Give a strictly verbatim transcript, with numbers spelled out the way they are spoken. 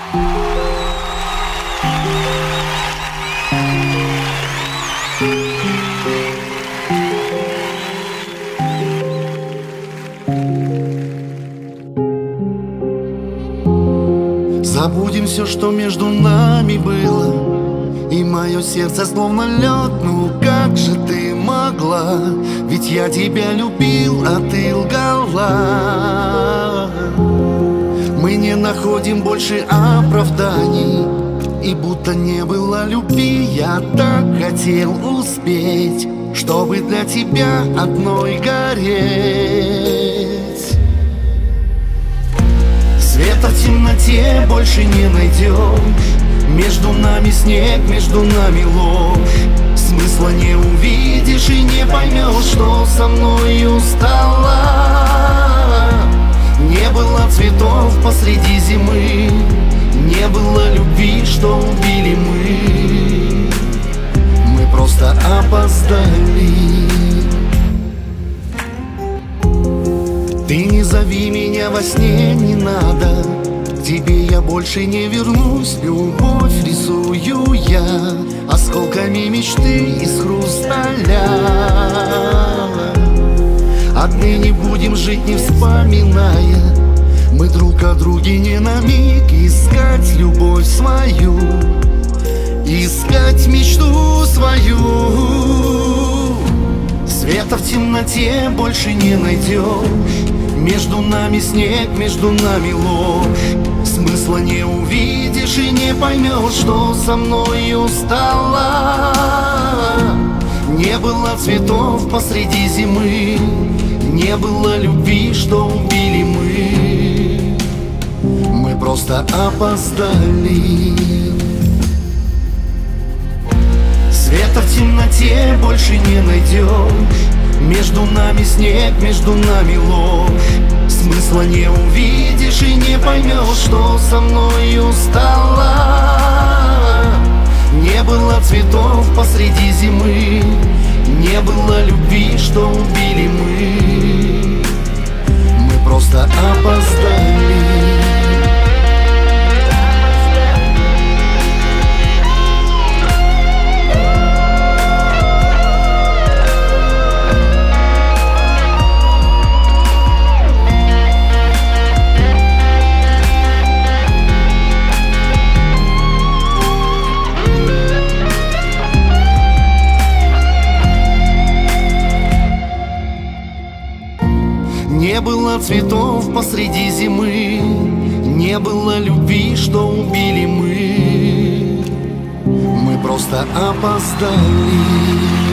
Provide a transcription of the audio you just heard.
Забудем все, что между нами было, и мое сердце словно лед. Ну как же ты могла? Ведь я тебя любил, а ты лгала. Мы не находим больше оправданий, и будто не было любви. Я так хотел успеть, чтобы для тебя одной гореть. Света в темноте больше не найдешь. Между нами снег, между нами ложь. Смысла не увидишь и не поймешь, что со мной устала. Не было цветов посреди зимы, не было любви, что убили мы. Мы просто опоздали. Ты не зови меня во сне, не надо. К тебе я больше не вернусь. Любовь рисую я осколками мечты из хрусталя. Отныне будем жить, не вспоминая. Мы друг о друге не на миг. Искать любовь свою, искать мечту свою. Света в темноте больше не найдешь. Между нами снег, между нами ложь. Смысла не увидишь и не поймешь, что со мной устала. Не было цветов посреди зимы, не было любви, что убили мы. Мы просто опоздали. Света в темноте больше не найдешь. Между нами снег, между нами ложь. Смысла не увидишь и не поймешь, что со мной устала. Не было цветов посреди зимы, не было любви, что убили мы. Мы просто опоздали. Не было цветов посреди зимы, не было любви, что убили мы. Мы просто опоздали.